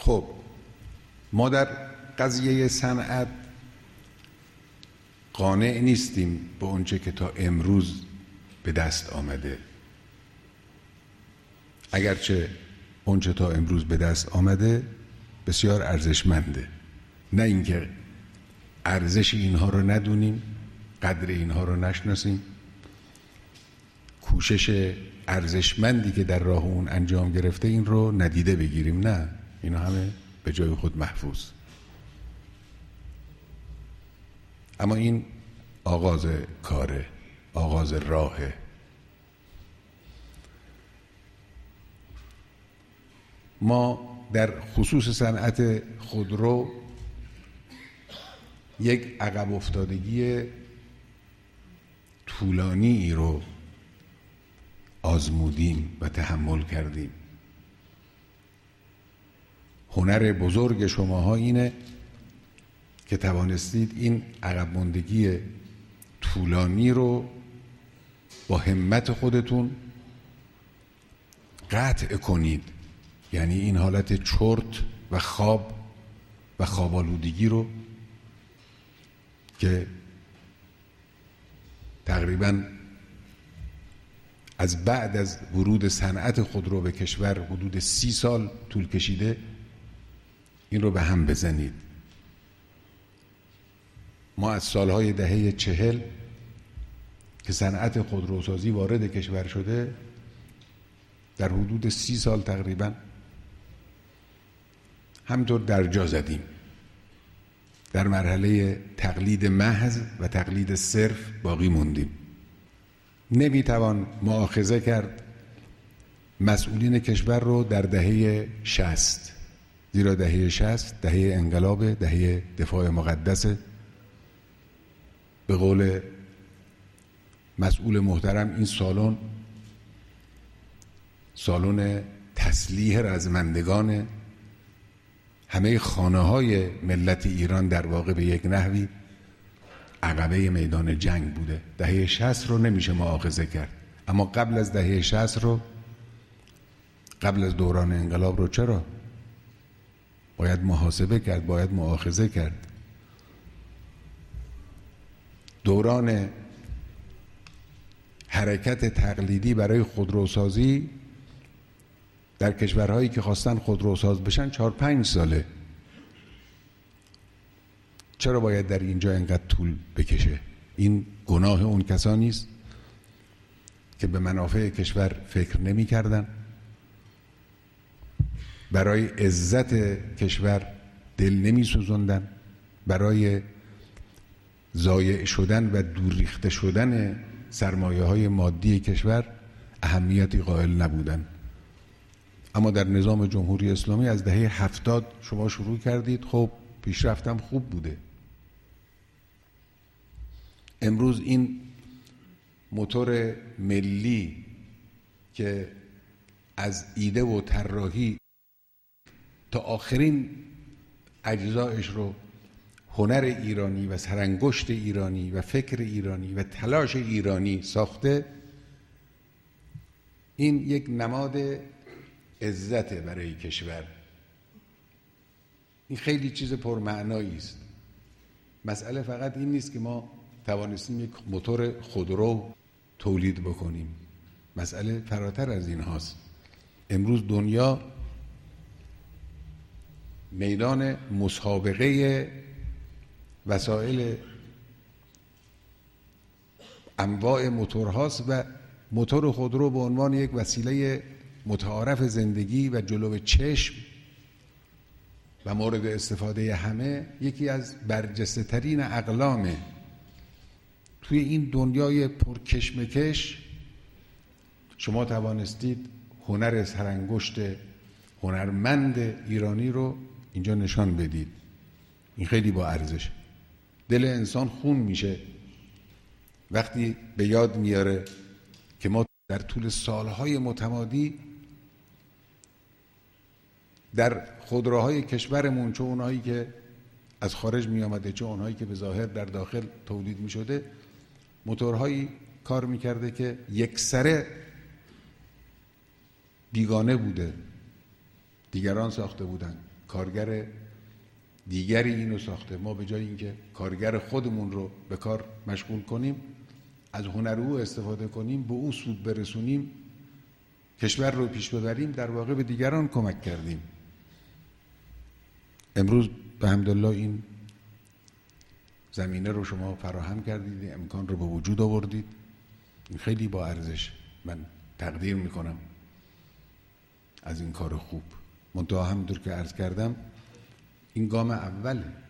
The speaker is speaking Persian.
خب ما در قضیه صنعت قانع نیستیم به اونچه که تا امروز به دست آمده، اگرچه اونچه تا امروز به دست آمده بسیار ارزشمنده. نه اینکه ارزش اینها رو ندونیم، قدر اینها رو نشناسیم، کوشش ارزشمندی که در راه اون انجام گرفته این رو ندیده بگیریم. نه، اینا همه به جای خود محفوظ. اما این آغاز کاره، آغاز راهه. ما در خصوص صنعت خودرو یک عقب افتادگی طولانی رو آزمودیم و تحمل کردیم. هنر بزرگ شماها اینه که توانستید این عقب ماندگی طولانی رو با همت خودتون قطع کنید. یعنی این حالت چرت و خواب‌آلودگی رو که تقریباً از بعد از ورود صنعت خودرو به کشور حدود 30 سال طول کشیده، این رو به هم بزنید. ما از سالهای دهه 40 که صنعت خودروسازی وارد کشور شده، در حدود 30 سال تقریباً همینطور در جا زدیم. در مرحله تقلید محض و تقلید صرف باقی موندیم. نمیتوان مؤاخذه کرد مسئولین کشور رو در دهه 60، زیرا دهه 60 دهه انقلاب، دهه دفاع مقدس. به قول مسئول محترم این سالن تسلیح رزمندگان همه خانه های ملت ایران در واقع به یک نحوی عقبه میدان جنگ بوده. دهه 60 رو نمیشه مؤاخذه کرد، اما قبل از دهه 60 رو، قبل از دوران انقلاب رو چرا باید محاسبه کرد، باید مؤاخذه کرد. دوران حرکت تقلیدی برای خودروسازی در کشورهایی که خواستن خودروساز بشن 4-5 ساله. چرا باید در اینجا اینقدر طول بکشه؟ این گناه اون کسانی است که به منافع کشور فکر نمی کردن، برای عزت کشور دل نمی سوزندن، برای ضایع شدن و دور ریخته شدن سرمایه های مادی کشور اهمیتی قائل نبودن. اما در نظام جمهوری اسلامی از دهه 70 شما شروع کردید، خب پیشرفتم خوب بوده. امروز این موتور ملی که از ایده و طراحی تا آخرین اجزایش رو هنر ایرانی و سرانگشت ایرانی و فکر ایرانی و تلاش ایرانی ساخته، این یک نماد عزت برای کشور. این خیلی چیز پرمعنایی است. مسئله فقط این نیست که ما توانستیم یک موتور خودرو تولید بکنیم. مسئله فراتر از این هاست. امروز دنیا میدان مسابقه وسایل انواع موتورهاست و موتور خودرو به عنوان یک وسیله متعارف زندگی و جلو چشم و مورد استفاده همه یکی از برجسته ترین اقلامه. توی این دنیای پرکشمکش شما توانستید هنر سرانگشت هنرمند ایرانی رو اینجا نشان بدید. این خیلی با ارزش. دل انسان خون میشه وقتی به یاد میاره که ما در طول سالهای متمادی در خودروهای کشورمون، چه اونهایی که از خارج می آمده چه اونهایی که به ظاهر در داخل تولید می شده، موتورهایی کار می کرده که یکسره بیگانه بوده، دیگران ساخته بودن. کارگر دیگری اینو ساخته. ما به جای اینکه کارگر خودمون رو به کار مشغول کنیم، از هنر او استفاده کنیم، به او سود برسونیم، کشور رو پیش ببریم، در واقع به دیگران کمک کردیم. امروز به حمدالله این زمینه رو شما فراهم کردید، امکان رو به وجود آوردید. این خیلی با ارزش، من تقدیر میکنم از این کار خوب. منتها همونطور که عرض کردم این گام اوله.